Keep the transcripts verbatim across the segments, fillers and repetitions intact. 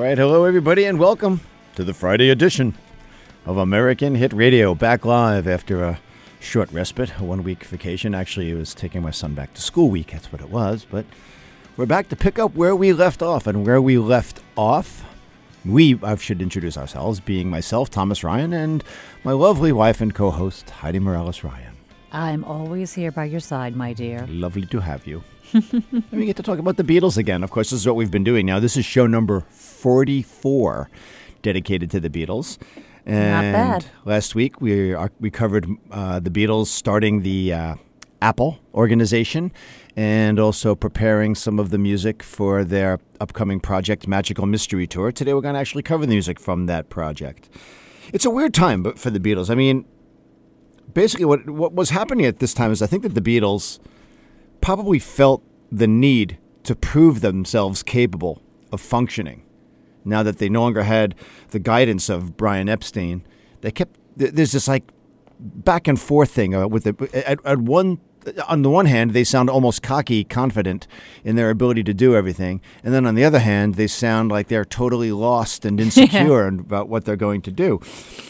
right, hello everybody, and welcome to the Friday edition of American Hit Radio. Back live after a short respite, a one-week vacation. Actually, it was taking my son back to school week, that's what it was. But we're back to pick up where we left off, and where we left off, we, I should introduce ourselves, being myself, Thomas Ryan, and my lovely wife and co-host, Heidi Morales-Ryan. I'm always here by your side, my dear. Lovely to have you. We get to talk about the Beatles again. Of course, this is what we've been doing now. This is show number forty-four, dedicated to the Beatles. And Not bad. Last week, we uh, we covered uh, the Beatles starting the uh, Apple organization and also preparing some of the music for their upcoming project, Magical Mystery Tour. Today, we're going to actually cover the music from that project. It's a weird time but for the Beatles. I mean, basically what what was happening at this time is I think that the Beatles probably felt the need to prove themselves capable of functioning. Now that they no longer had the guidance of Brian Epstein, they kept there's this like back and forth thing uh, with it. At, at one, on the one hand, they sound almost cocky, confident in their ability to do everything, and then on the other hand, they sound like they're totally lost and insecure about what they're going to do.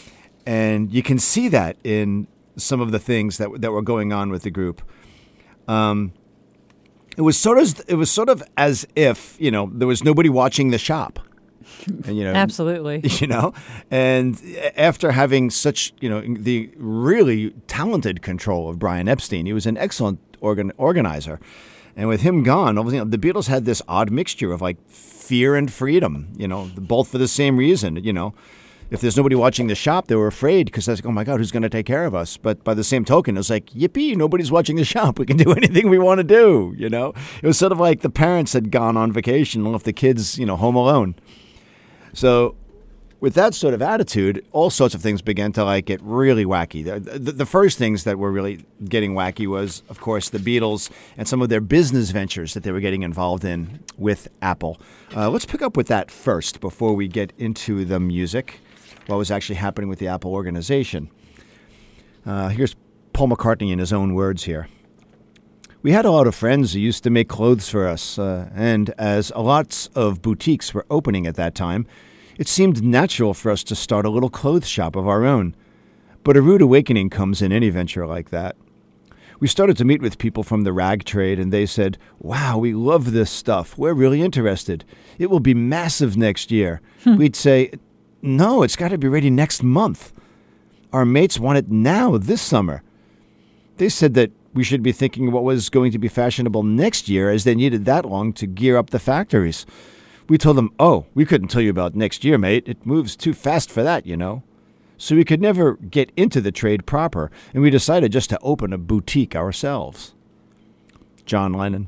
And you can see that in some of the things that that were going on with the group. Um, it was sort of it was sort of as if, you know, there was nobody watching the shop. And, you know, absolutely. You know, and after having such, you know, the really talented control of Brian Epstein, he was an excellent organ organizer. And with him gone, you know, the Beatles had this odd mixture of like fear and freedom, you know, both for the same reason. You know, if there's nobody watching the shop, they were afraid because they're like, oh, my God, who's going to take care of us? But by the same token, it was like, yippee, nobody's watching the shop. We can do anything we want to do, you know. It was sort of like the parents had gone on vacation and left the kids, you know, home alone. So with that sort of attitude, all sorts of things began to like get really wacky. The, the, the first things that were really getting wacky was, of course, the Beatles and some of their business ventures that they were getting involved in with Apple. Uh, let's pick up with that first before we get into the music. What was actually happening with the Apple organization. Uh, here's Paul McCartney in his own words here. We had a lot of friends who used to make clothes for us, uh, and as a lots of boutiques were opening at that time, it seemed natural for us to start a little clothes shop of our own. But a rude awakening comes in any venture like that. We started to meet with people from the rag trade, and they said, wow, we love this stuff. We're really interested. It will be massive next year. Hmm. We'd say, no, it's got to be ready next month. Our mates want it now, this summer. They said that we should be thinking what was going to be fashionable next year, as they needed that long to gear up the factories. We told them, oh, we couldn't tell you about next year, mate. It moves too fast for that, you know. So we could never get into the trade proper, and we decided just to open a boutique ourselves. John Lennon.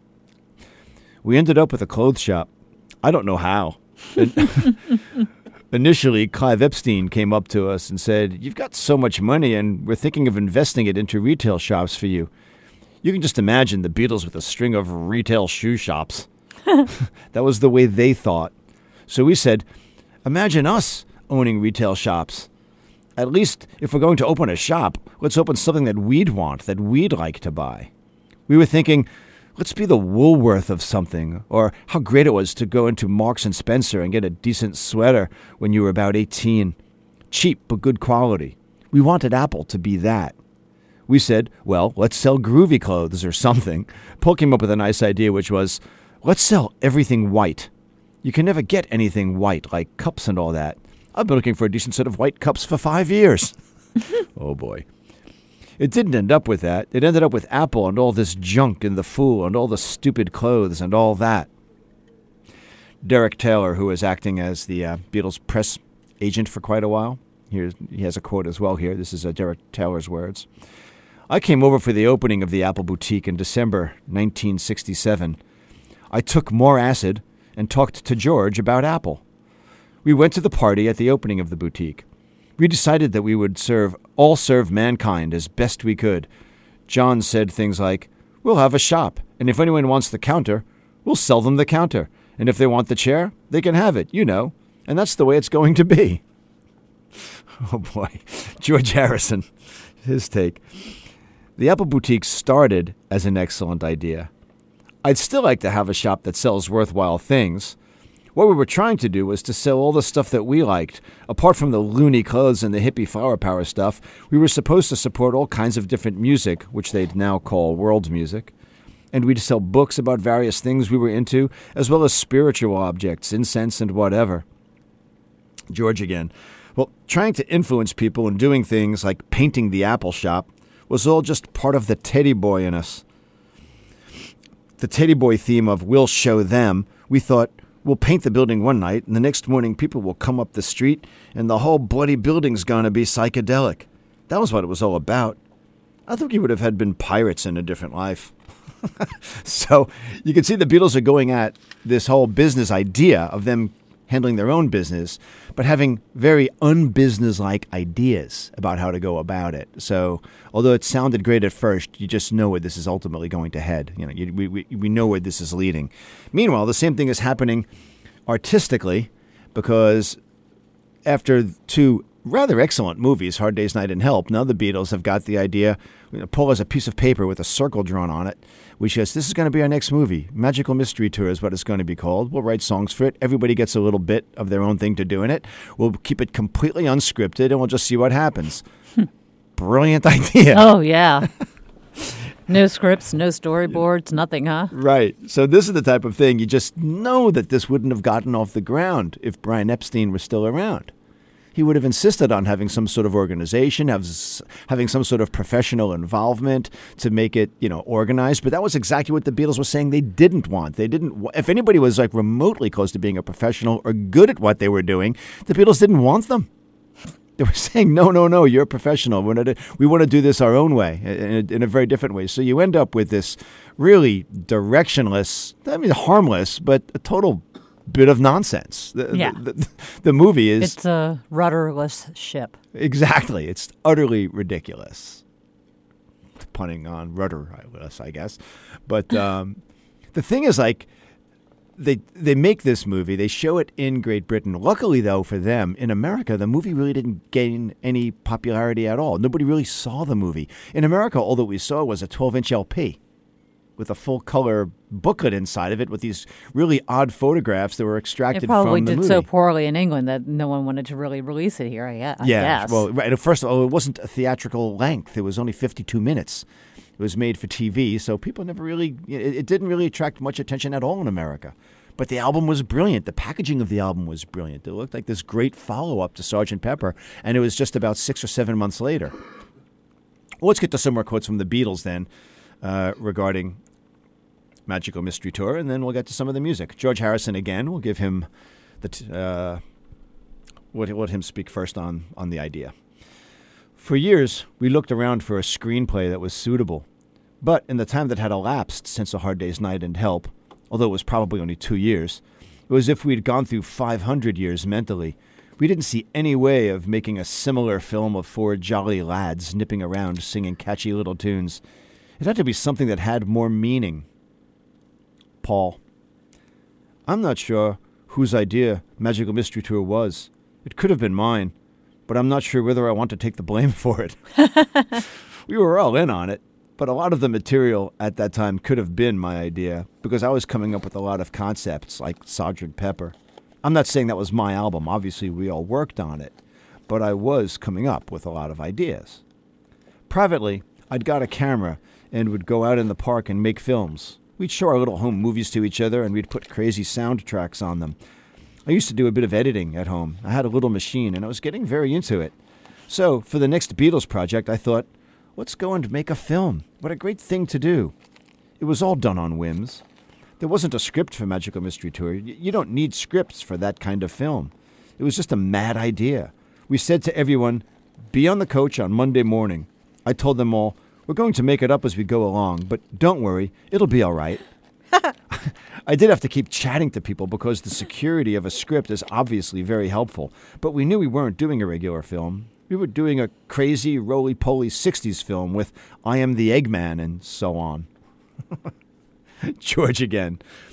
We ended up with a clothes shop. I don't know how. Initially, Clive Epstein came up to us and said, you've got so much money and we're thinking of investing it into retail shops for you. You can just imagine the Beatles with a string of retail shoe shops. That was the way they thought. So we said, imagine us owning retail shops. At least if we're going to open a shop, let's open something that we'd want, that we'd like to buy. We were thinking, let's be the Woolworth of something, or how great it was to go into Marks and Spencer and get a decent sweater when you were about eighteen. Cheap, but good quality. We wanted Apple to be that. We said, well, let's sell groovy clothes or something. Paul came up with a nice idea, which was, let's sell everything white. You can never get anything white, like cups and all that. I've been looking for a decent set of white cups for five years. Oh, boy. It didn't end up with that. It ended up with Apple and all this junk and the Fool and all the stupid clothes and all that. Derek Taylor, who was acting as the uh, Beatles press agent for quite a while, here's, he has a quote as well here. This is uh, Derek Taylor's words. I came over for the opening of the Apple boutique in December nineteen sixty-seven. I took more acid and talked to George about Apple. We went to the party at the opening of the boutique. We decided that we would serve all serve mankind as best we could. John said things like, we'll have a shop, and if anyone wants the counter, we'll sell them the counter. And if they want the chair, they can have it, you know. And that's the way it's going to be. Oh, boy. George Harrison, his take. The Apple Boutique started as an excellent idea. I'd still like to have a shop that sells worthwhile things, What we were trying to do was to sell all the stuff that we liked. Apart from the loony clothes and the hippie flower power stuff, we were supposed to support all kinds of different music, which they'd now call world music. And we'd sell books about various things we were into, as well as spiritual objects, incense and whatever. George again. Well, trying to influence people and doing things like painting the Apple shop was all just part of the teddy boy in us. The teddy boy theme of we'll show them, we thought, we'll paint the building one night, and the next morning people will come up the street, and the whole bloody building's going to be psychedelic. That was what it was all about. I think he would have had been pirates in a different life. So you can see the Beatles are going at this whole business idea of them handling their own business, but having very unbusiness-like ideas about how to go about it. So although it sounded great at first, you just know where this is ultimately going to head. You know, you, we, we we know where this is leading. Meanwhile, the same thing is happening artistically, because after two rather excellent movies, Hard Day's Night and Help, now the Beatles have got the idea. You know, Paul has a piece of paper with a circle drawn on it, which says, this is going to be our next movie. Magical Mystery Tour is what it's going to be called. We'll write songs for it. Everybody gets a little bit of their own thing to do in it. We'll keep it completely unscripted, and we'll just see what happens. Brilliant idea. Oh, yeah. No scripts, no storyboards, nothing, huh? Right. So this is the type of thing you just know that this wouldn't have gotten off the ground if Brian Epstein were still around. He would have insisted on having some sort of organization, have, having some sort of professional involvement to make it, you know, organized. But that was exactly what the Beatles were saying they didn't want. They didn't. If anybody was like remotely close to being a professional or good at what they were doing, the Beatles didn't want them. They were saying, no, no, no, you're a professional. We're not, we want to do this our own way, in a, in a very different way. So you end up with this really directionless, I mean, harmless, but a total bit of nonsense. The, yeah. the, the, the movie is... It's a rudderless ship. Exactly. It's utterly ridiculous. Punning on rudderless, I guess. But um, the thing is, like, they they make this movie. They show it in Great Britain. Luckily, though, for them, in America, the movie really didn't gain any popularity at all. Nobody really saw the movie. In America, all that we saw was a twelve-inch L P with a full-color booklet inside of it with these really odd photographs that were extracted from the movie. It probably did so poorly in England that no one wanted to really release it here, I guess. Yeah, well, right. First of all, it wasn't a theatrical length. It was only fifty-two minutes. It was made for T V, so people never really, it, it didn't really attract much attention at all in America. But the album was brilliant. The packaging of the album was brilliant. It looked like this great follow-up to Sergeant Pepper, and it was just about six or seven months later. Well, let's get to some more quotes from the Beatles then uh, regarding Magical Mystery Tour, and then we'll get to some of the music. George Harrison again. We'll give him the t- uh, let, let him speak first on on the idea. For years, we looked around for a screenplay that was suitable, but in the time that had elapsed since A Hard Day's Night and Help, although it was probably only two years, it was as if we'd gone through five hundred years mentally. We didn't see any way of making a similar film of four jolly lads nipping around singing catchy little tunes. It had to be something that had more meaning. Paul: I'm not sure whose idea Magical Mystery Tour was. It could have been mine, but I'm not sure whether I want to take the blame for it. We were all in on it, but a lot of the material at that time could have been my idea, because I was coming up with a lot of concepts like Sergeant Pepper. I'm not saying that was my album. Obviously, we all worked on it, but I was coming up with a lot of ideas. Privately, I'd got a camera and would go out in the park and make films. We'd show our little home movies to each other, and we'd put crazy soundtracks on them. I used to do a bit of editing at home. I had a little machine, and I was getting very into it. So, for the next Beatles project, I thought, let's go and make a film. What a great thing to do. It was all done on whims. There wasn't a script for Magical Mystery Tour. You don't need scripts for that kind of film. It was just a mad idea. We said to everyone, be on the coach on Monday morning. I told them all, we're going to make it up as we go along, but don't worry, it'll be all right. I did have to keep chatting to people because the security of a script is obviously very helpful, but we knew we weren't doing a regular film. We were doing a crazy, roly-poly sixties film with I Am the Eggman and so on. George again.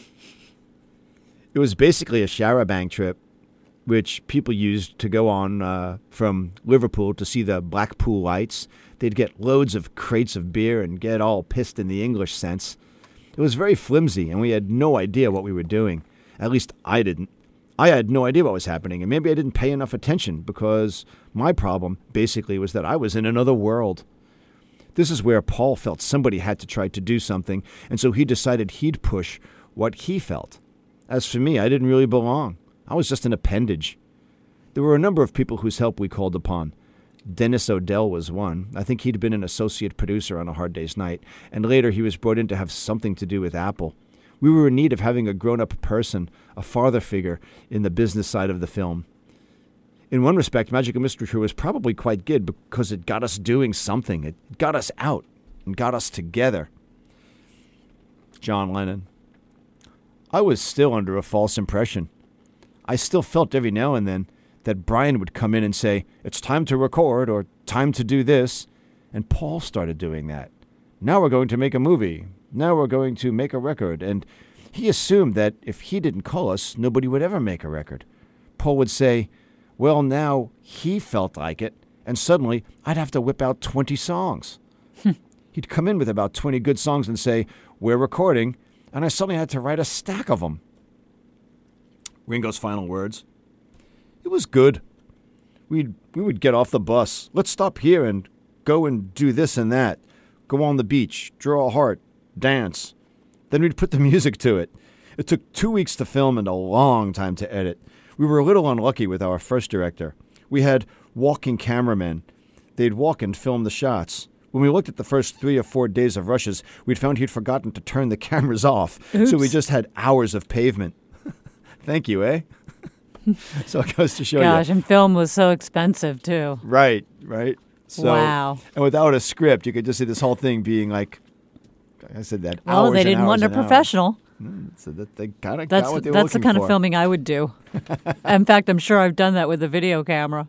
It was basically a charabanc trip, which people used to go on uh, from Liverpool to see the Blackpool lights. They'd get loads of crates of beer and get all pissed in the English sense. It was very flimsy, and we had no idea what we were doing. At least I didn't. I had no idea what was happening, and maybe I didn't pay enough attention because my problem basically was that I was in another world. This is where Paul felt somebody had to try to do something, and so he decided he'd push what he felt. As for me, I didn't really belong. I was just an appendage. There were a number of people whose help we called upon. Dennis O'Dell was one. I think he'd been an associate producer on A Hard Day's Night, and later he was brought in to have something to do with Apple. We were in need of having a grown-up person, a father figure, in the business side of the film. In one respect, Magical Mystery Tour was probably quite good because it got us doing something. It got us out and got us together. John Lennon. I was still under a false impression. I still felt every now and then that Brian would come in and say, "It's time to record," or "time to do this." And Paul started doing that. "Now we're going to make a movie. Now we're going to make a record." And he assumed that if he didn't call us, nobody would ever make a record. Paul would say, well, now he felt like it, and suddenly I'd have to whip out twenty songs. He'd come in with about twenty good songs and say, "We're recording," and I suddenly had to write a stack of them. Ringo's final words. It was good. We'd, we would get off the bus. Let's stop here and go and do this and that. Go on the beach, draw a heart, dance. Then we'd put the music to it. It took two weeks to film and a long time to edit. We were a little unlucky with our first director. We had walking cameramen. They'd walk and film the shots. When we looked at the first three or four days of rushes, we'd found he'd forgotten to turn the cameras off. Oops. So we just had hours of pavement. Thank you, eh? So it goes to show Gosh, you. and film was so expensive, too. Right, right. So, Wow. And without a script, you could just see this whole thing being like, I said that, Well, hours they and didn't hours want a and hours. professional. So that they kind of That's got what they were that's the looking kind for. of filming I would do. In fact, I'm sure I've done that with a video camera.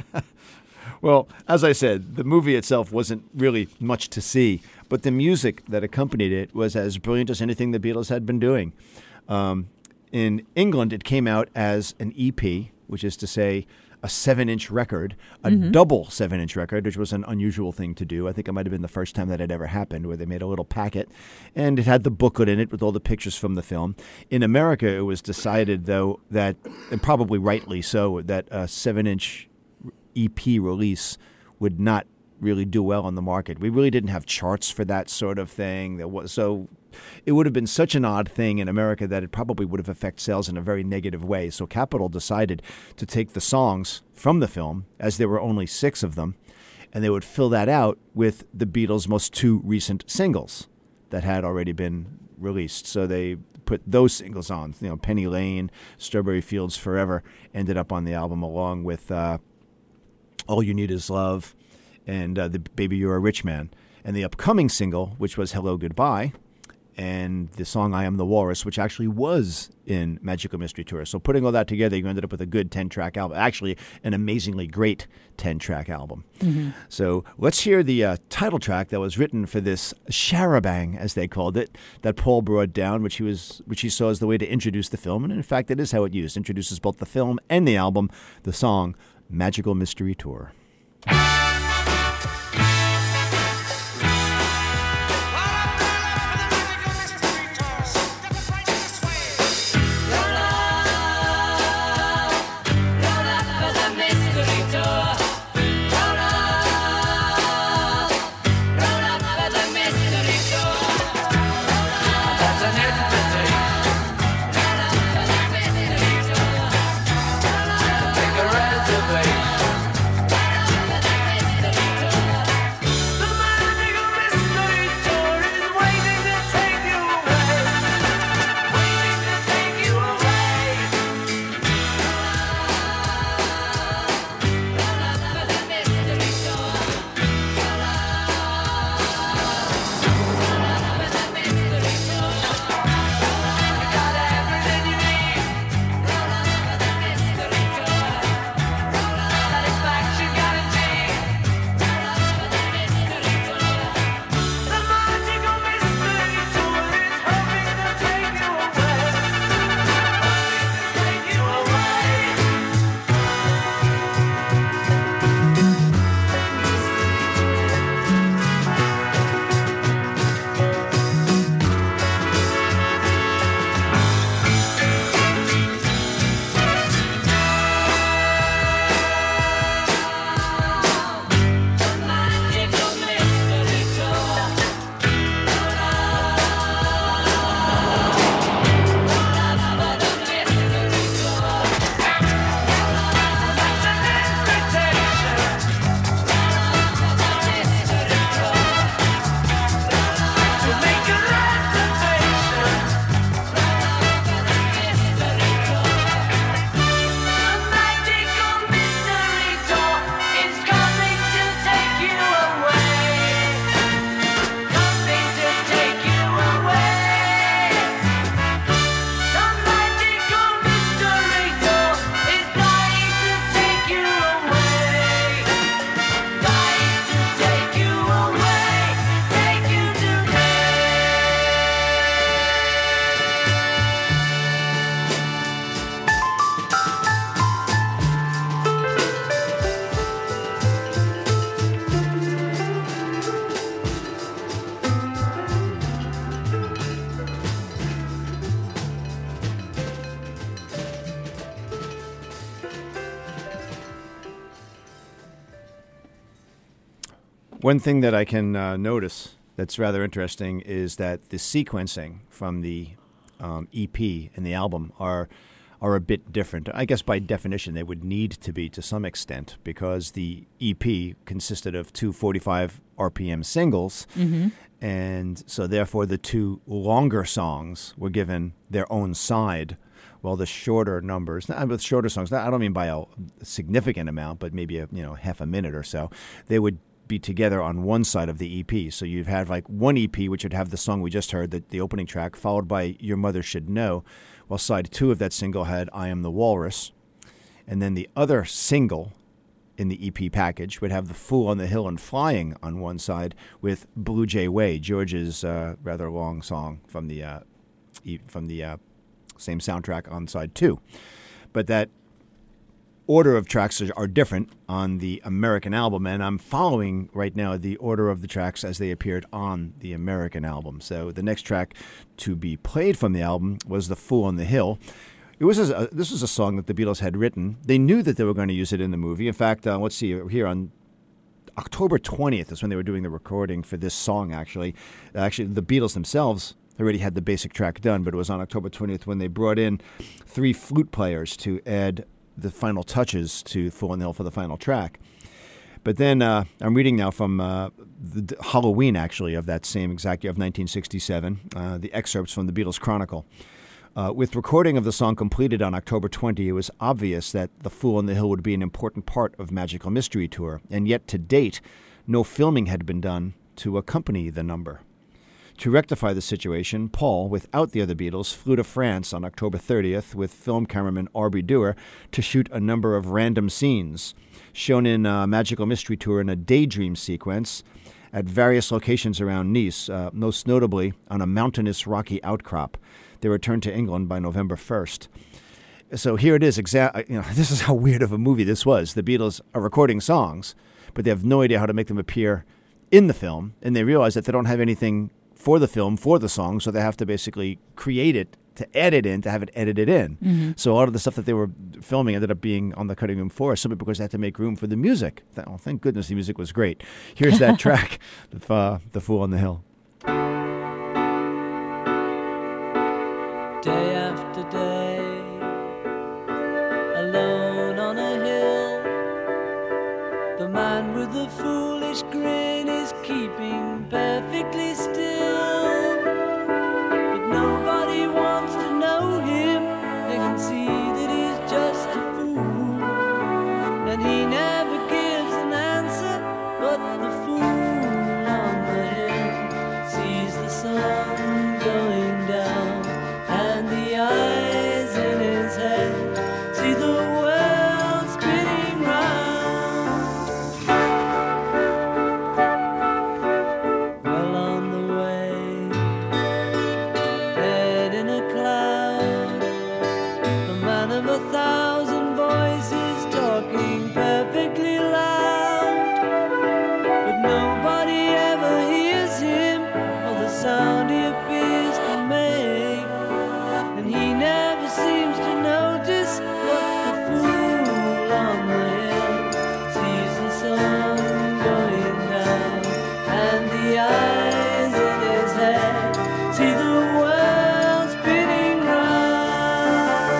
Well, as I said, the movie itself wasn't really much to see, but the music that accompanied it was as brilliant as anything the Beatles had been doing. Um, in England, it came out as an E P, which is to say a seven-inch record, a Mm-hmm. double seven-inch record, which was an unusual thing to do. I think it might have been the first time that had ever happened, where they made a little packet, and it had the booklet in it with all the pictures from the film. In America, it was decided, though, that, and probably rightly so, that a seven-inch E P release would not really do well on the market. We really didn't have charts for that sort of thing. There was, so it would have been such an odd thing in America that it probably would have affected sales in a very negative way. So Capitol decided to take the songs from the film, as there were only six of them, and they would fill that out with the Beatles' most two recent singles that had already been released. So they put those singles on. You know, Penny Lane, Strawberry Fields Forever ended up on the album, along with uh, All You Need Is Love and uh, the Baby You're a Rich Man. And the upcoming single, which was Hello Goodbye, and the song I Am the Walrus, which actually was in Magical Mystery Tour. So putting all that together, you ended up with a good ten-track album. Actually, an amazingly great ten-track album. Mm-hmm. So let's hear the uh, title track that was written for this charabang, as they called it, that Paul brought down, which he was, which he saw as the way to introduce the film. And in fact, it is how it used. Introduces both the film and the album, the song Magical Mystery Tour. One thing that I can uh, notice that's rather interesting is that the sequencing from the um, E P and the album are are a bit different. I guess by definition they would need to be to some extent because the E P consisted of two forty-five R P M singles, Mm-hmm. and so therefore the two longer songs were given their own side, while the shorter numbers, not with shorter songs, I don't mean by a significant amount, but maybe a, you know half a minute or so, they would be together on one side of the E P. So you'd have like one E P, which would have the song we just heard, the, the opening track, followed by Your Mother Should Know, while side two of that single had I Am the Walrus. And then the other single in the E P package would have The Fool on the Hill and Flying on one side with Blue Jay Way, George's uh, rather long song from the, uh, e- from the uh, same soundtrack on side two. But that order of tracks are different on the American album, and I'm following right now the order of the tracks as they appeared on the American album. So the next track to be played from the album was The Fool on the Hill. It was a, this was a song that the Beatles had written. They knew that they were going to use it in the movie. In fact, uh, let's see, here on October twentieth is when they were doing the recording for this song, actually. Actually, the Beatles themselves already had the basic track done, but it was on October twentieth when they brought in three flute players to add the final touches to Fool on the Hill for the final track. But then uh, I'm reading now from uh, the d- Halloween, actually, of that same exact year of nineteen sixty-seven, uh, the excerpts from the Beatles Chronicle. Uh, with recording of the song completed on October twentieth, it was obvious that The Fool on the Hill would be an important part of Magical Mystery Tour, and yet to date, no filming had been done to accompany the number. To rectify the situation, Paul, without the other Beatles, flew to France on October thirtieth with film cameraman Aubrey Dewar to shoot a number of random scenes, shown in uh, Magical Mystery Tour in a daydream sequence at various locations around Nice, uh, most notably on a mountainous rocky outcrop. They returned to England by November first. So here it is. Exa- you know, this is how weird of a movie this was. The Beatles are recording songs, but they have no idea how to make them appear in the film, and they realize that they don't have anything for the film, for the song, so they have to basically create it, to add it in, to have it edited in. Mm-hmm. So a lot of the stuff that they were filming ended up being on the cutting room floor simply because they had to make room for the music. Th- Well, thank goodness the music was great. Here's that track, the, uh, the Fool on the Hill. Day after day, alone on a hill, the man with the foolish grin is keeping perfectly still. But nobody wants to know him, they can see that he's just a fool. And he never gives an answer, but the fool on the hill sees the sun going down, and the eyes in his head see the world spinning round. Well on the way, head in a cloud, the man of a thousand voices talking perfectly loud. But nobody ever hears him or the sound he appears to make. And he never seems to notice what the fool on the hill sees the sun going down, and the eyes in his head see the world spinning round.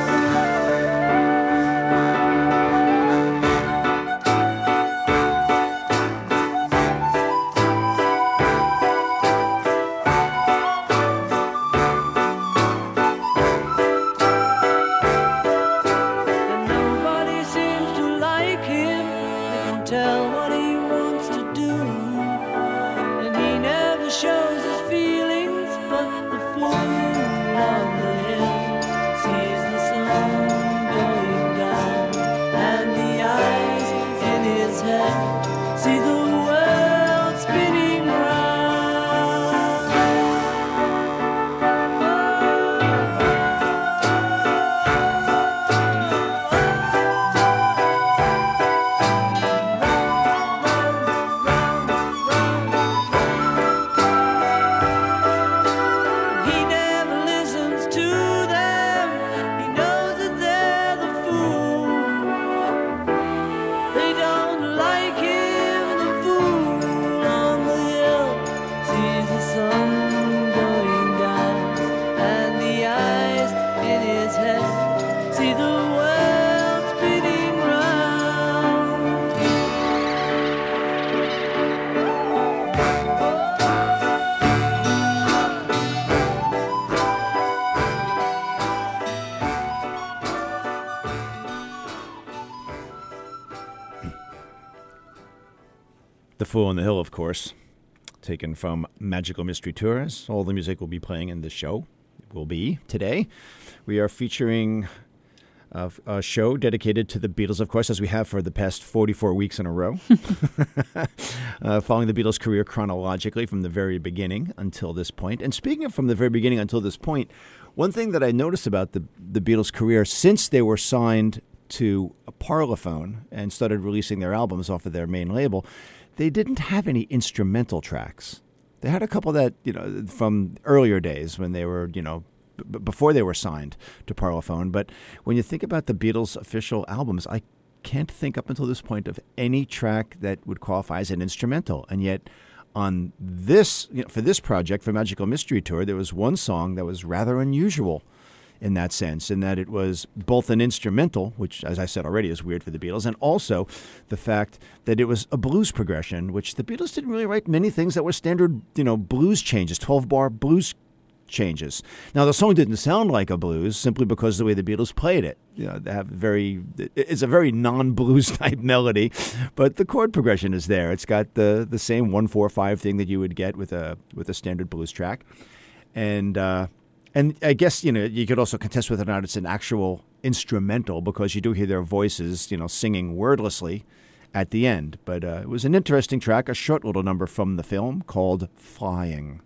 And nobody seems to like him, they can tell what he wants to do. And he never shows his feelings, but the fool on the hill sees the sun going down, and the eyes in his head see the world spinning round. He never listens to them, he knows that they're the fool. They don't like him, the The Fool on the Hill, of course, taken from Magical Mystery Tours. All the music will be playing in this show will be today. We are featuring a, a show dedicated to the Beatles, of course, as we have for the past forty-four weeks in a row, uh, following the Beatles' career chronologically from the very beginning until this point. And speaking of from the very beginning until this point, one thing that I noticed about the, the Beatles' career since they were signed to Parlophone and started releasing their albums off of their main label, they didn't have any instrumental tracks. They had a couple that, you know, from earlier days when they were, you know, b- before they were signed to Parlophone. But when you think about the Beatles' official albums, I can't think up until this point of any track that would qualify as an instrumental. And yet on this, you know, for this project, for Magical Mystery Tour, there was one song that was rather unusual in that sense, in that it was both an instrumental, which, as I said already, is weird for the Beatles, and also the fact that it was a blues progression, which the Beatles didn't really write many things that were standard, you know, blues changes, twelve-bar blues changes. Now, the song didn't sound like a blues simply because of the way the Beatles played it. You know, they have very, it's a very non-blues type melody, but the chord progression is there. It's got the the same one four five thing that you would get with a with a standard blues track, and. Uh, And I guess, you know, you could also contest whether or not it's an actual instrumental because you do hear their voices, you know, singing wordlessly at the end. But uh, it was an interesting track, a short little number from the film called Flying.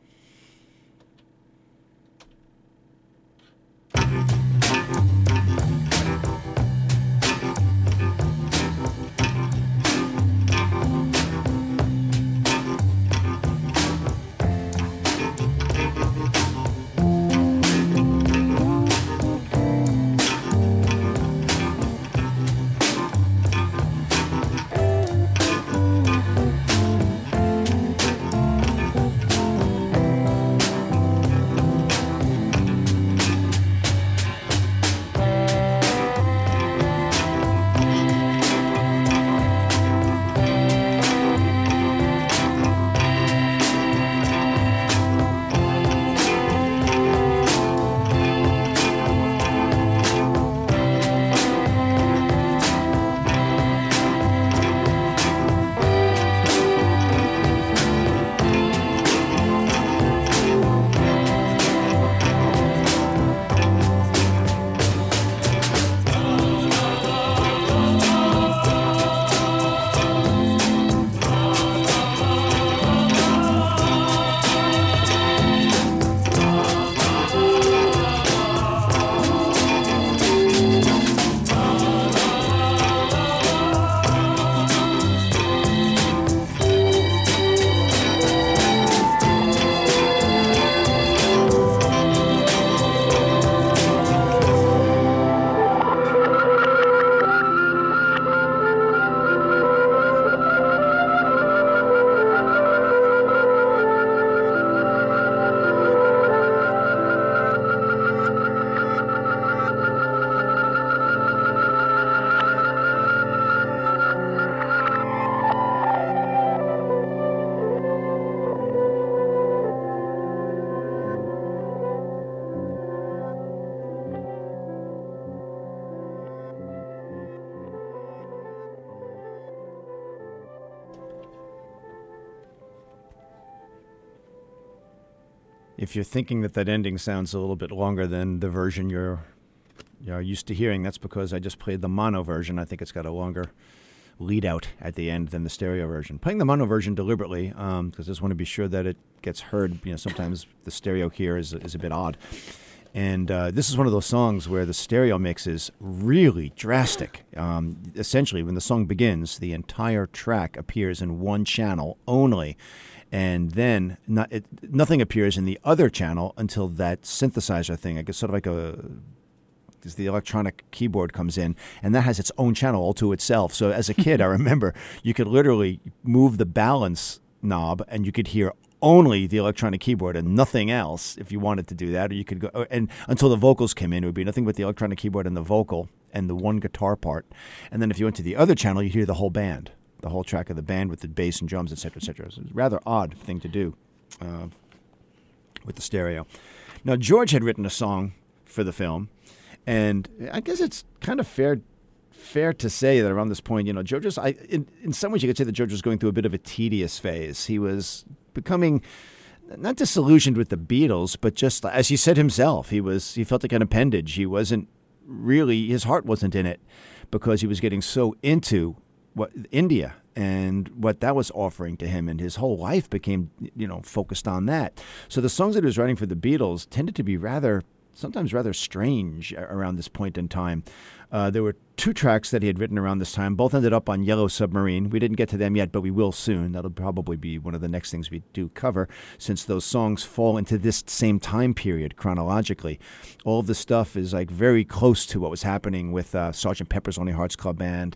If you're thinking that that ending sounds a little bit longer than the version you're, you're used to hearing, that's because I just played the mono version. I think it's got a longer lead out at the end than the stereo version. Playing the mono version deliberately because um, I just want to be sure that it gets heard. You know, sometimes the stereo here is is a bit odd. And uh, this is one of those songs where the stereo mix is really drastic. Um, essentially, when the song begins, the entire track appears in one channel only. And then not, it, nothing appears in the other channel until that synthesizer thing. I guess sort of like a, as the electronic keyboard comes in, and that has its own channel all to itself. So as a kid, I remember you could literally move the balance knob, and you could hear only the electronic keyboard and nothing else if you wanted to do that. Or you could go, and until the vocals came in, it would be nothing but the electronic keyboard and the vocal and the one guitar part. And then if you went to the other channel, you hear the whole band. The whole track of the band with the bass and drums, et cetera, et cetera. It's a rather odd thing to do uh, with the stereo. Now, George had written a song for the film, and I guess it's kind of fair fair to say that around this point, you know, George was, I, in, in some ways you could say that George was going through a bit of a tedious phase. He was becoming not disillusioned with the Beatles, but just, as he said himself, he was, he felt like an appendage. He wasn't really, his heart wasn't in it because he was getting so into what India and what that was offering to him, and his whole life became, you know, focused on that. So the songs that he was writing for the Beatles tended to be rather, sometimes rather strange around this point in time. Uh, there were two tracks that he had written around this time. Both ended up on Yellow Submarine. We didn't get to them yet, but we will soon. That'll probably be one of the next things we do cover, since those songs fall into this same time period chronologically. All of the stuff is like very close to what was happening with uh, Sergeant Pepper's Lonely Hearts Club Band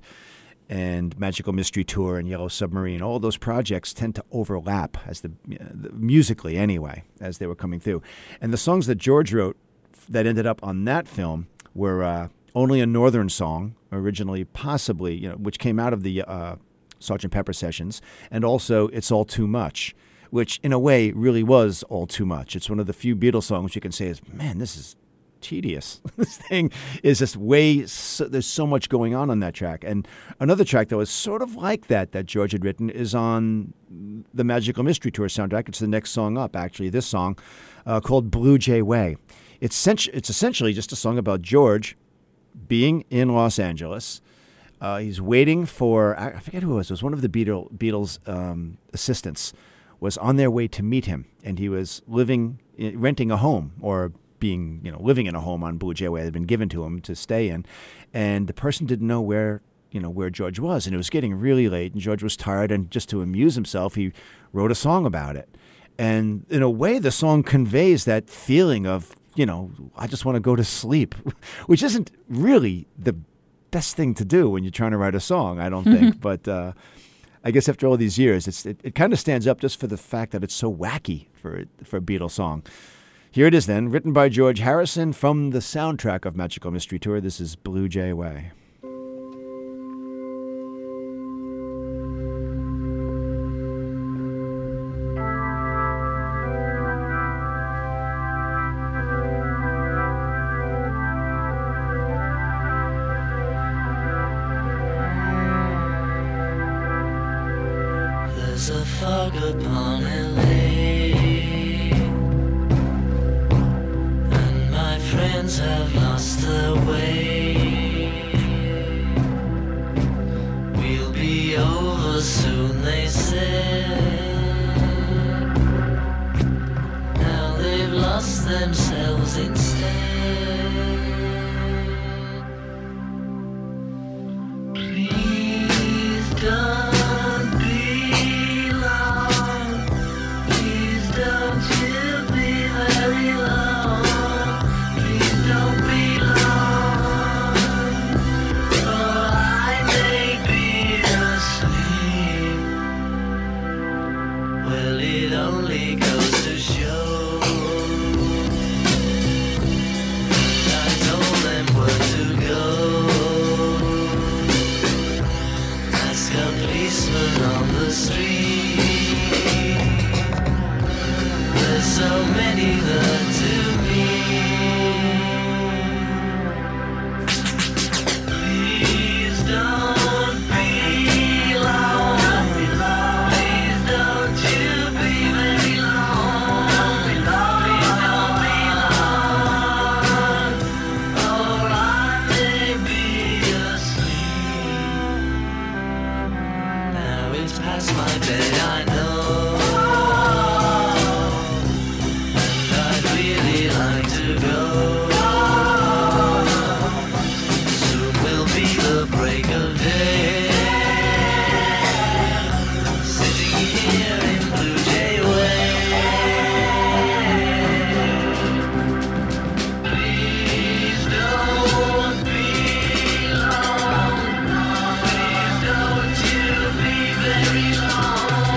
and Magical Mystery Tour and Yellow Submarine. All those projects tend to overlap as the, uh, the musically anyway, as they were coming through. And the songs that George wrote that ended up on that film were uh, Only a Northern Song, originally possibly, you know, which came out of the uh, Sergeant Pepper sessions, and also It's All Too Much, which in a way really was all too much. It's one of the few Beatles songs you can say is, man, this is tedious. This thing is just way, so, there's so much going on on that track. And another track that was sort of like that, that George had written, is on the Magical Mystery Tour soundtrack. It's the next song up, actually, this song, uh, called Blue Jay Way. It's, it's essentially just a song about George being in Los Angeles. Uh, he's waiting for, I forget who it was, it was one of the Beatle, Beatles um, assistants, was on their way to meet him, and he was living, renting a home, or being, you know, living in a home on Blue Jay Way that had been given to him to stay in, and the person didn't know where, you know, where George was, and it was getting really late, and George was tired, and just to amuse himself, he wrote a song about it. And in a way, the song conveys that feeling of, you know, I just want to go to sleep, which isn't really the best thing to do when you're trying to write a song, I don't think. But uh, I guess after all these years, it's, it, it kind of stands up just for the fact that it's so wacky for, for a Beatles song. Here it is then, written by George Harrison from the soundtrack of Magical Mystery Tour. This is Blue Jay Way. There's a fog upon L A, and my friends have lost their way. We'll be over soon, they said. Now they've lost themselves instead. Please don't. Very long.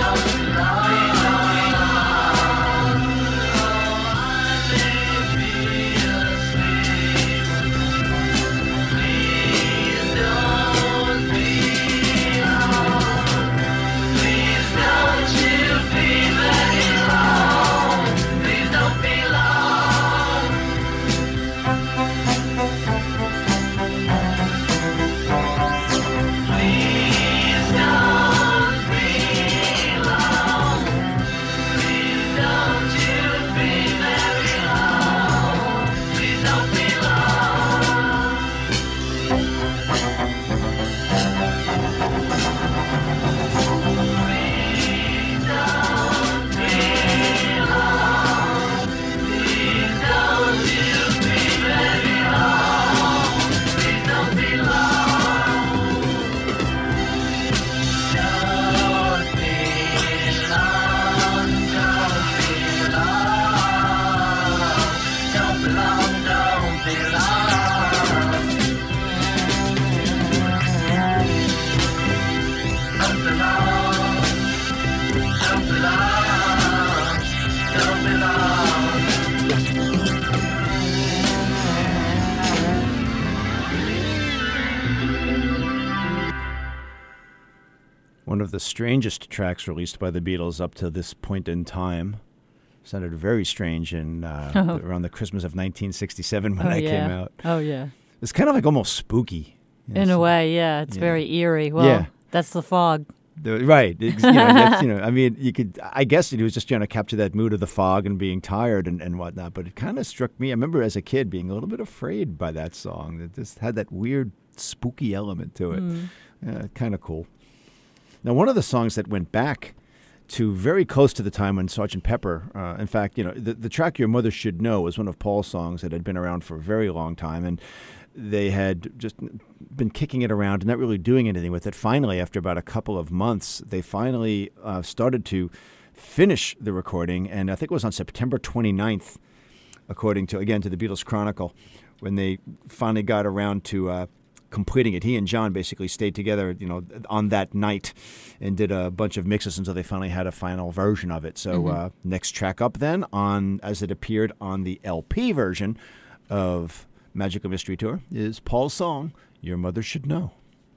One of the strangest tracks released by the Beatles up to this point in time. Sounded very strange in uh, Oh. around the Christmas of nineteen sixty-seven when oh, that yeah. came out. Oh, yeah. It's kind of like almost spooky. you know, In so- a way, yeah. It's yeah. very eerie. Well, Yeah. that's the fog. The- Right. Ex- You know, that's, you know, I mean, you could, I guess he was just trying to capture that mood of the fog and being tired and, and whatnot, but it kind of struck me. I remember as a kid being a little bit afraid by that song. That just had that weird, spooky element to it. Mm. Yeah, kind of cool. Now, one of the songs that went back to very close to the time when Sergeant Pepper, uh, in fact, you know, the, the track Your Mother Should Know was one of Paul's songs that had been around for a very long time, and they had just been kicking it around and not really doing anything with it. Finally, after about a couple of months, they finally uh, started to finish the recording, and I think it was on September twenty-ninth, according to, again, to the Beatles Chronicle, when they finally got around to uh, completing it. He and John basically stayed together, you know, on that night and did a bunch of mixes until they finally had a final version of it. So Mhm. uh, next track up then, on as it appeared on the L P version of Magical Mystery Tour, is Paul's song, Your Mother Should Know.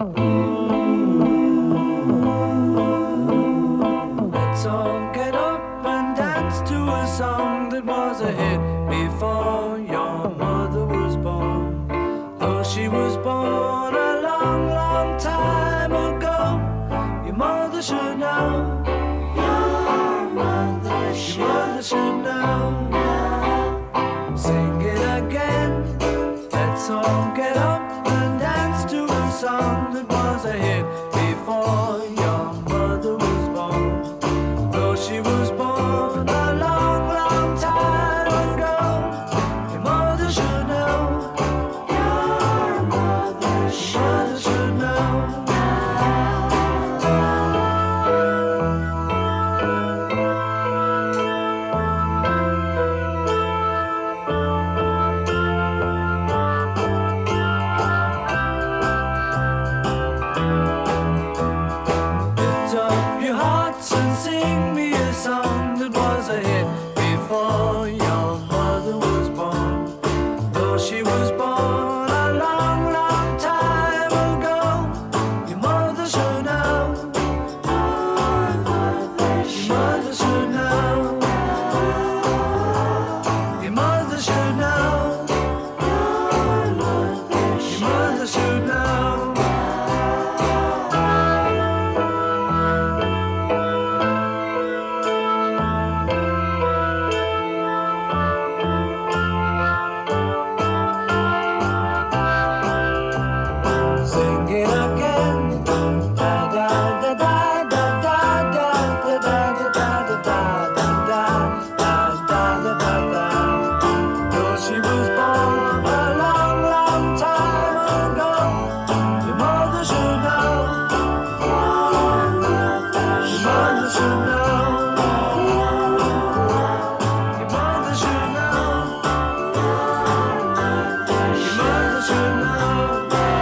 Let's all get up and dance to a song that was a hit before your mother was born. Though she was born a long, long time ago, your mother should know. Your mother should, your mother should know. Sing it again. Let's all get up and dance to a song that was a hit before your mother was born. Though she was born a long, long time ago, your mother should know. Your mother should, should know. Lift up your hearts and sing me a song that was a hit before your mother was born. Though she was born a long, long time ago, your mother should know. Your mother should know. Your mother should know. Your mother should know. Sing it again. Da da da da da da da da da da da da da da da da da. Though she was born a long, long time ago, your mother should know. Your mother should know. Your mother should know. Your mother should know.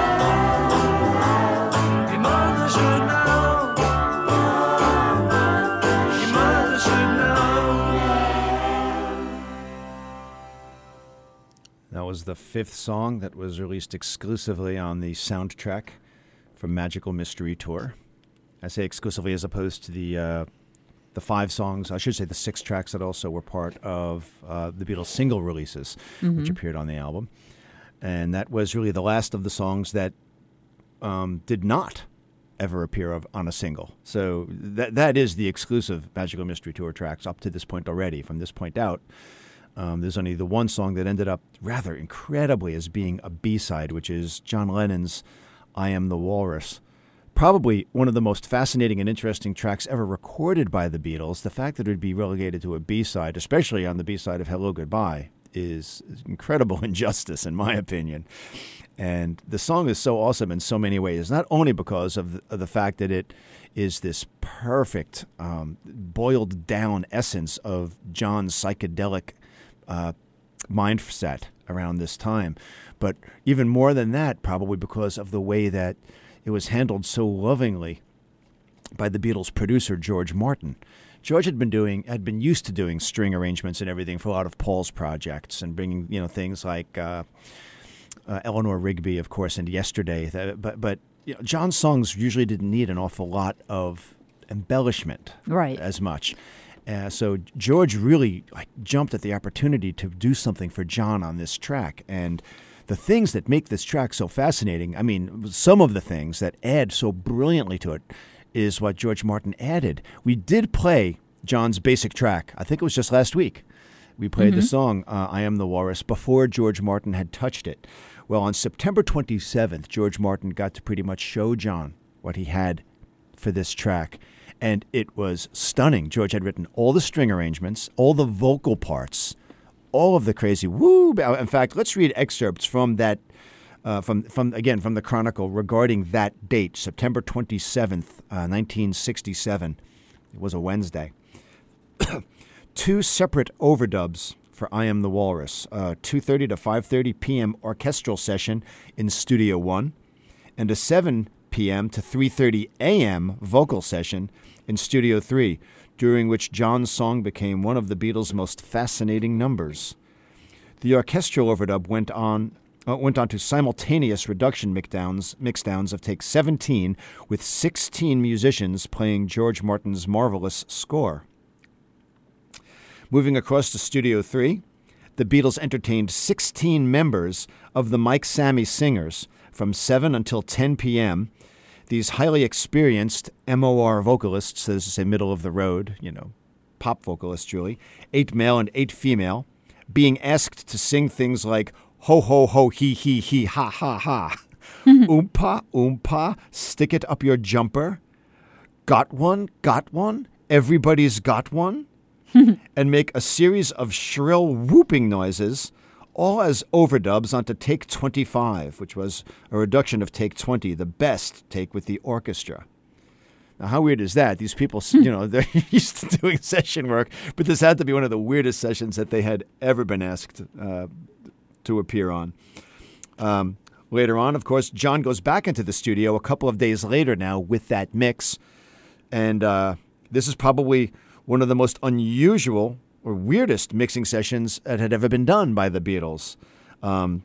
Your mother should know. Your mother should know. That was the fifth song that was released exclusively on the soundtrack from Magical Mystery Tour. I say exclusively as opposed to the uh, the five songs, I should say the six tracks that also were part of uh, the Beatles' single releases, which appeared on the album. And that was really the last of the songs that um, did not ever appear of, on a single. So that that is the exclusive Magical Mystery Tour tracks up to this point already. From this point out, um, there's only the one song that ended up rather incredibly as being a B-side, which is John Lennon's I Am the Walrus. Probably one of the most fascinating and interesting tracks ever recorded by the Beatles. The fact that it would be relegated to a B-side, especially on the B-side of Hello Goodbye, is incredible injustice, in my opinion. And the song is so awesome in so many ways, not only because of the, of the fact that it is this perfect, um, boiled-down essence of John's psychedelic uh, mindset around this time, but even more than that, probably because of the way that it was handled so lovingly by the Beatles' producer, George Martin. George had been doing, had been used to doing string arrangements and everything for a lot of Paul's projects, and bringing, you know, things like uh, uh, Eleanor Rigby, of course, and Yesterday. That, but but you know, John's songs usually didn't need an awful lot of embellishment, Right. as much. Uh, so George really like, jumped at the opportunity to do something for John on this track. And the things that make this track so fascinating, I mean, some of the things that add so brilliantly to it is what George Martin added. We did play John's basic track. I think it was just last week. We played mm-hmm. the song, uh, I Am the Walrus, before George Martin had touched it. Well, on September twenty-seventh, George Martin got to pretty much show John what he had for this track. And it was stunning. George had written all the string arrangements, all the vocal parts, all of the crazy woo. In fact, let's read excerpts from that, uh, from from again from the Chronicle regarding that date, September twenty-seventh, uh, nineteen sixty-seven. It was a Wednesday. Two separate overdubs for I Am the Walrus, uh, two thirty to five thirty p.m. orchestral session in Studio One, and a seven p.m. to three thirty a.m. vocal session in Studio three, during which John's song became one of the Beatles' most fascinating numbers. The orchestral overdub went on uh, went on to simultaneous reduction mixdowns, mixdowns of take seventeen, with sixteen musicians playing George Martin's marvelous score. Moving across to Studio three, the Beatles entertained sixteen members of the Mike Sammy Singers from seven until ten p.m., These highly experienced M O R vocalists, so this is a middle of the road, you know, pop vocalists, really, eight male and eight female, being asked to sing things like ho, ho, ho, he, he, he, ha, ha, ha, oompa, oompa, stick it up your jumper, got one, got one, everybody's got one, and make a series of shrill whooping noises, all as overdubs onto take twenty-five, which was a reduction of take twenty, the best take with the orchestra. Now, how weird is that? These people, you know, they're used to doing session work, but this had to be one of the weirdest sessions that they had ever been asked uh, to appear on. Um, later on, of course, John goes back into the studio a couple of days later now with that mix, and uh, this is probably one of the most unusual or weirdest mixing sessions that had ever been done by the Beatles. Um,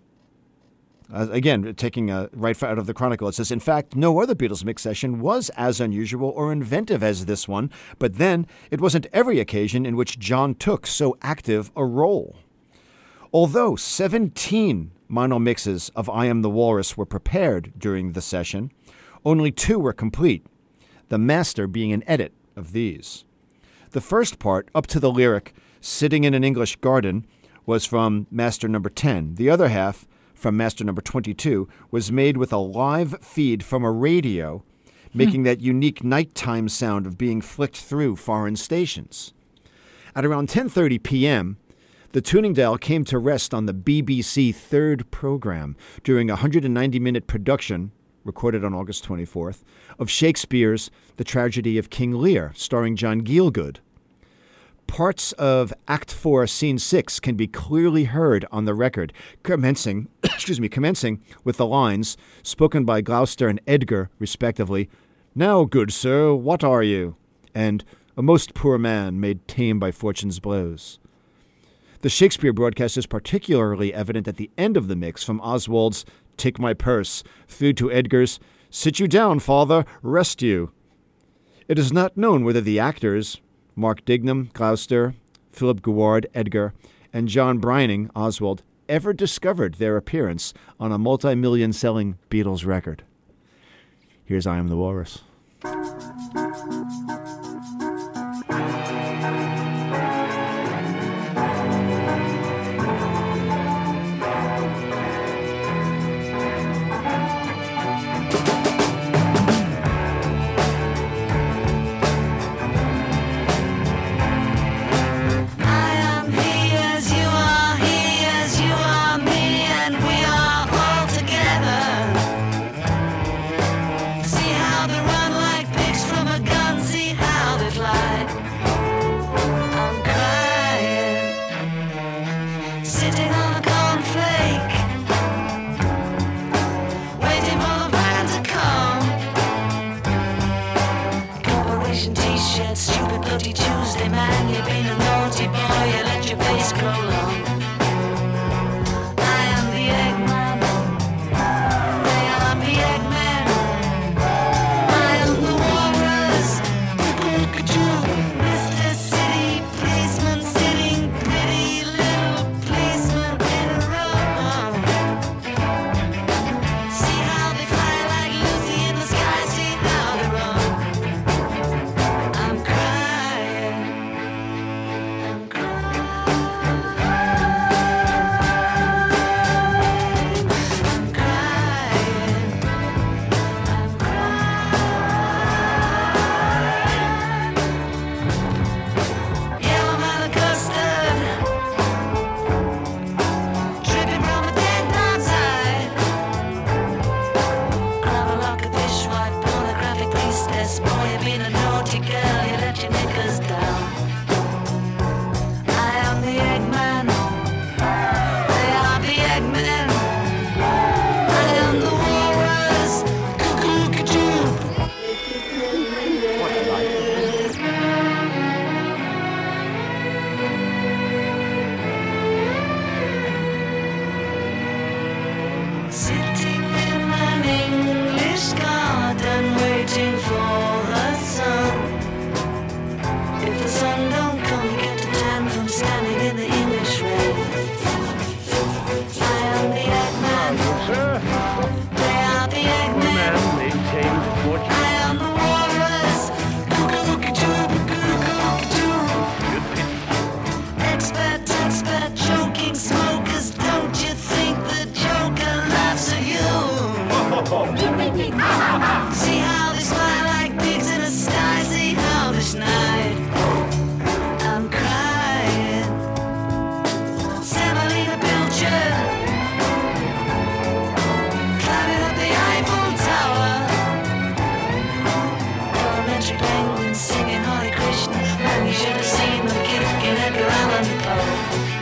again, taking a right out of the Chronicle, it says, in fact, no other Beatles mix session was as unusual or inventive as this one, but then it wasn't every occasion in which John took so active a role. Although seventeen mono mixes of I Am the Walrus were prepared during the session, only two were complete, the master being an edit of these. The first part, up to the lyric, Sitting in an English Garden, was from master number ten. The other half, from master number twenty-two, was made with a live feed from a radio, making that unique nighttime sound of being flicked through foreign stations. At around ten thirty p.m., the tuning dial came to rest on the B B C third program during a one hundred ninety minute production, recorded on August twenty-fourth, of Shakespeare's The Tragedy of King Lear, starring John Gielgud. Parts of Act four, Scene six can be clearly heard on the record, commencing, excuse me, commencing with the lines, spoken by Gloucester and Edgar, respectively, "Now, good sir, what are you?" and "A most poor man made tame by fortune's blows." The Shakespeare broadcast is particularly evident at the end of the mix, from Oswald's "Take my purse" through to Edgar's "Sit you down, father, rest you." It is not known whether the actors, Mark Dignam, Gloucester, Philip Gouard, Edgar, and John Brining, Oswald, ever discovered their appearance on a multi-million selling Beatles record. Here's I Am the Walrus. See how the run See how they smile like pigs in a sty. See how this night I'm crying. Semolina Pilcher climbing up the Eiffel Tower. Elementary penguins singing Hare Krishna. Man, you should have seen them kicking Edgar Allan Poe.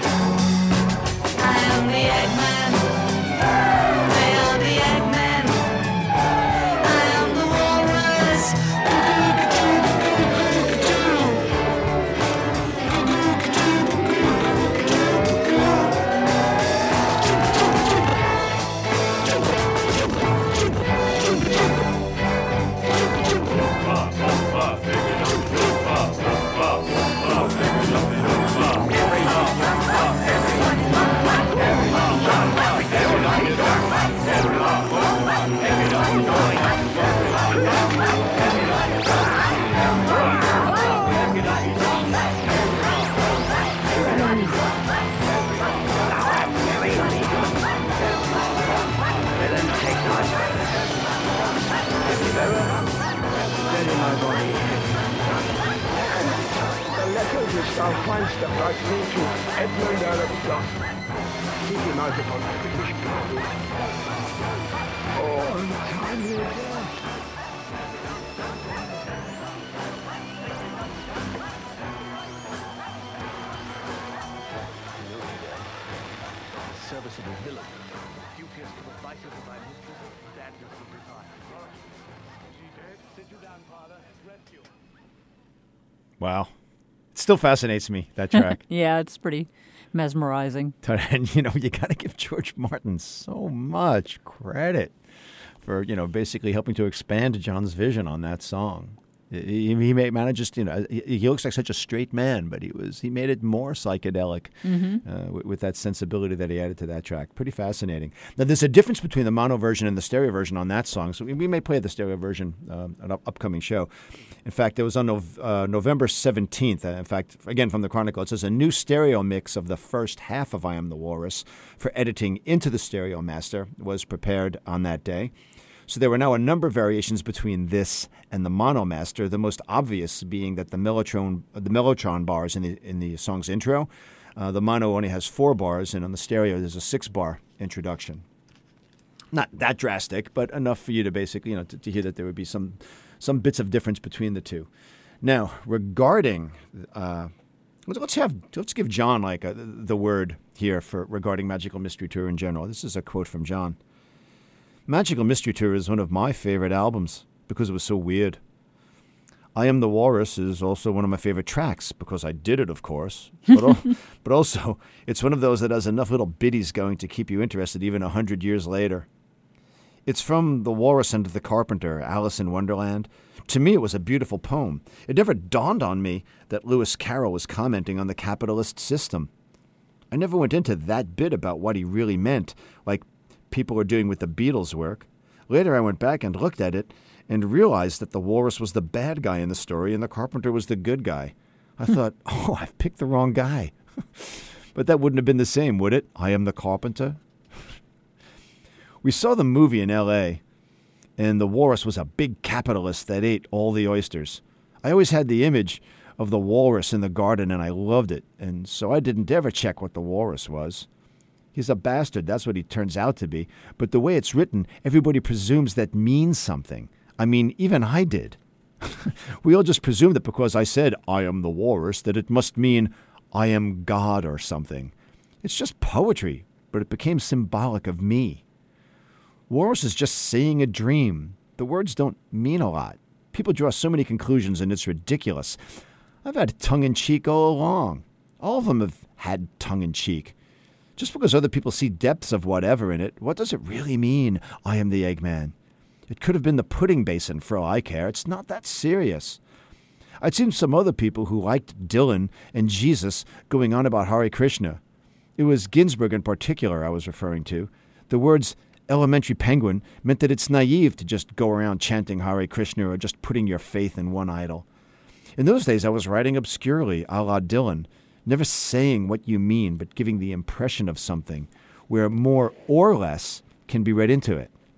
I am the Eggman. They are the Eggmen. I am the walrus. Our feinster bleibt nie zu. Edmund Alexander. Keep your eyes upon the British people. Oh, untimely death. Serviceable villain. Dubious to the vices of my mistress, dadness of regard. Is he dead? Sit you down, father. Rest you. Wow. Still fascinates me, that track. Yeah, it's pretty mesmerizing. And, you know, you got to give George Martin so much credit for, you know, basically helping to expand John's vision on that song. He, he made, managed, you know, he, he looks like such a straight man, but he was he made it more psychedelic Mm-hmm. uh, with, with that sensibility that he added to that track. Pretty fascinating. Now, there's a difference between the mono version and the stereo version on that song, so we, we may play the stereo version um, an up, upcoming show. In fact, it was on Nov- uh, November seventeenth. Uh, in fact, again, from the Chronicle, it says a new stereo mix of the first half of I Am the Walrus for editing into the Stereo Master was prepared on that day. So there were now a number of variations between this and the Mono Master, the most obvious being that the Mellotron, the Mellotron bars in the in the song's intro, uh, the mono only has four bars, and on the stereo there's a six-bar introduction. Not that drastic, but enough for you to basically, you know, to, to hear that there would be some some bits of difference between the two. Now, regarding, uh, let's, let's have let's give John like a, the word here for regarding Magical Mystery Tour in general. This is a quote from John. Magical Mystery Tour is one of my favorite albums because it was so weird. I Am the Walrus is also one of my favorite tracks because I did it, of course. But, al- but also, it's one of those that has enough little biddies going to keep you interested even a hundred years later. It's from The Walrus and the Carpenter, Alice in Wonderland. To me, it was a beautiful poem. It never dawned on me that Lewis Carroll was commenting on the capitalist system. I never went into that bit about what he really meant, like people are doing with the Beatles' work. Later, I went back and looked at it and realized that the walrus was the bad guy in the story and the carpenter was the good guy. I thought, oh, I've picked the wrong guy. But that wouldn't have been the same, would it? I am the carpenter. We saw the movie in L A, and the walrus was a big capitalist that ate all the oysters. I always had the image of the walrus in the garden, and I loved it, and so I didn't ever check what the walrus was. He's a bastard, that's what he turns out to be. But the way it's written, everybody presumes that means something. I mean, even I did. We all just presumed that because I said, I am the walrus, that it must mean I am God or something. It's just poetry, but it became symbolic of me. Walrus is just saying a dream. The words don't mean a lot. People draw so many conclusions, and it's ridiculous. I've had tongue-in-cheek all along. All of them have had tongue-in-cheek. Just because other people see depths of whatever in it, what does it really mean, I am the Eggman? It could have been the pudding basin for all I care. It's not that serious. I'd seen some other people who liked Dylan and Jesus going on about Hare Krishna. It was Ginsberg in particular I was referring to. The words elementary penguin meant that it's naive to just go around chanting Hare Krishna or just putting your faith in one idol. In those days, I was writing obscurely, a la Dylan, never saying what you mean, but giving the impression of something, where more or less can be read into it.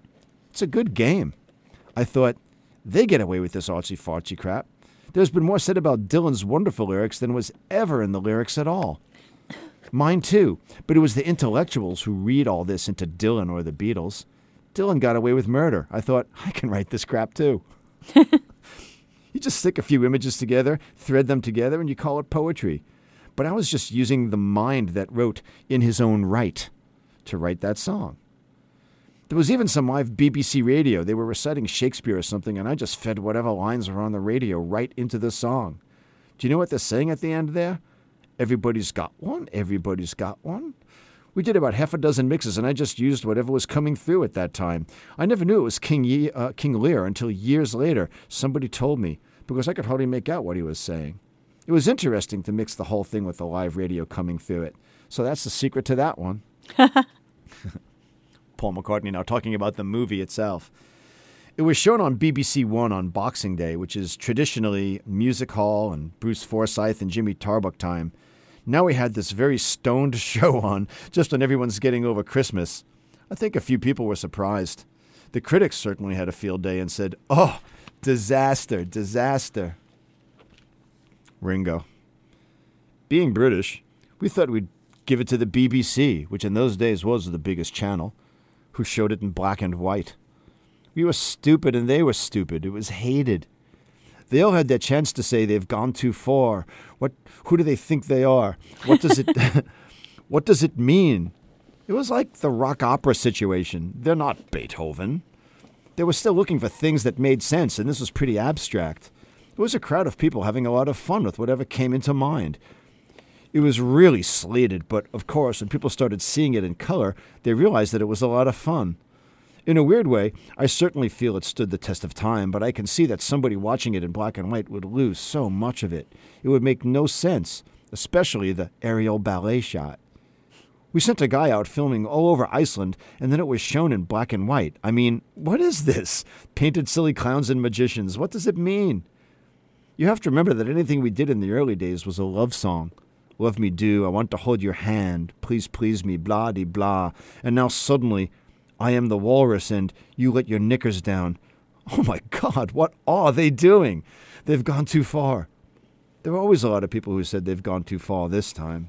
It's a good game. I thought, they get away with this artsy-fartsy crap. There's been more said about Dylan's wonderful lyrics than was ever in the lyrics at all. Mine too, but it was the intellectuals who read all this into Dylan or the Beatles. Dylan got away with murder. I thought, I can write this crap too. You just stick a few images together, thread them together, and you call it poetry. But I was just using the mind that wrote in his own right to write that song. There was even some live B B C radio. They were reciting Shakespeare or something, and I just fed whatever lines were on the radio right into the song. Do you know what they're saying at the end there? Everybody's got one. Everybody's got one. We did about half a dozen mixes, and I just used whatever was coming through at that time. I never knew it was King, Ye- uh, King Lear until years later. Somebody told me, because I could hardly make out what he was saying. It was interesting to mix the whole thing with the live radio coming through it. So that's the secret to that one. Paul McCartney now talking about the movie itself. It was shown on B B C One on Boxing Day, which is traditionally music hall and Bruce Forsyth and Jimmy Tarbuck time. Now we had this very stoned show on just when everyone's getting over Christmas. I think a few people were surprised. The critics certainly had a field day and said, oh, disaster, disaster. Ringo. Being British, we thought we'd give it to the B B C, which in those days was the biggest channel, who showed it in black and white. We were stupid and they were stupid. It was hated. They all had their chance to say they've gone too far. What? Who do they think they are? What does it what does it mean? It was like the rock opera situation. They're not Beethoven. They were still looking for things that made sense, and this was pretty abstract. It was a crowd of people having a lot of fun with whatever came into mind. It was really slated, but of course, when people started seeing it in color, they realized that it was a lot of fun. In a weird way, I certainly feel it stood the test of time, but I can see that somebody watching it in black and white would lose so much of it. It would make no sense, especially the aerial ballet shot. We sent a guy out filming all over Iceland, and then it was shown in black and white. I mean, what is this? Painted silly clowns and magicians. What does it mean? You have to remember that anything we did in the early days was a love song. Love me do, I want to hold your hand, please please me, blah-de-blah. And now suddenly, I am the walrus and you let your knickers down. Oh my God, what are they doing? They've gone too far. There were always a lot of people who said they've gone too far this time.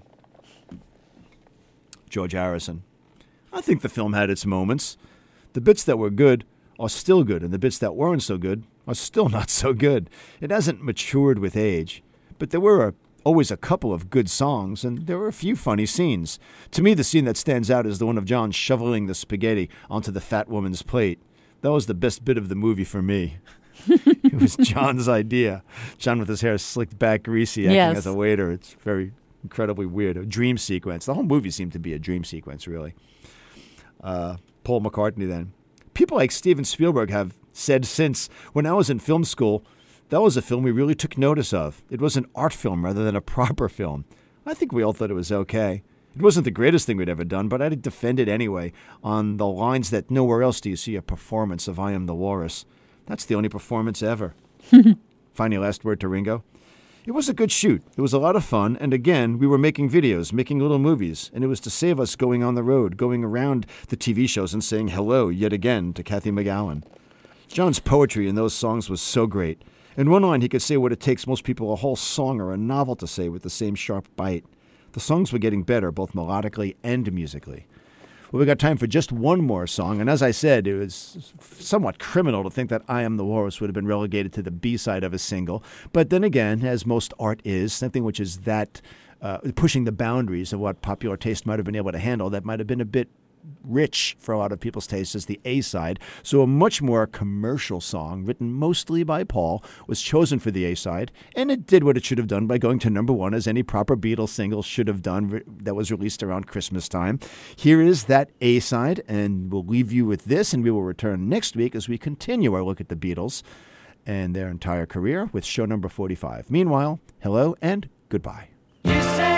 George Harrison. I think the film had its moments. The bits that were good are still good, and the bits that weren't so good are still not so good. It hasn't matured with age. But there were a always a couple of good songs, and there were a few funny scenes. To me, the scene that stands out is the one of John shoveling the spaghetti onto the fat woman's plate. That was the best bit of the movie for me. It was John's idea. John with his hair slicked back, greasy, acting Yes. as a waiter. It's very incredibly weird. A dream sequence. The whole movie seemed to be a dream sequence, really. Uh, Paul McCartney, then. People like Steven Spielberg have said since, when I was in film school, that was a film we really took notice of. It was an art film rather than a proper film. I think we all thought it was okay. It wasn't the greatest thing we'd ever done, but I'd defend it anyway on the lines that nowhere else do you see a performance of I Am the Walrus. That's the only performance ever. Finally, last word to Ringo. It was a good shoot. It was a lot of fun, and again, we were making videos, making little movies, and it was to save us going on the road, going around the T V shows and saying hello yet again to Kathy McGowan. John's poetry in those songs was so great. In one line, he could say what it takes most people a whole song or a novel to say with the same sharp bite. The songs were getting better, both melodically and musically. Well, we got time for just one more song, and as I said, it was somewhat criminal to think that I Am the Walrus would have been relegated to the B-side of a single. But then again, as most art is, something which is that uh, pushing the boundaries of what popular taste might have been able to handle, that might have been a bit rich for a lot of people's tastes as the A-side. So a much more commercial song, written mostly by Paul, was chosen for the A-side, and it did what it should have done by going to number one, as any proper Beatles single should have done that was released around Christmas time. Here is that A-side, and we'll leave you with this, and we will return next week as we continue our look at the Beatles and their entire career with show number forty-five. Meanwhile, hello and goodbye. You say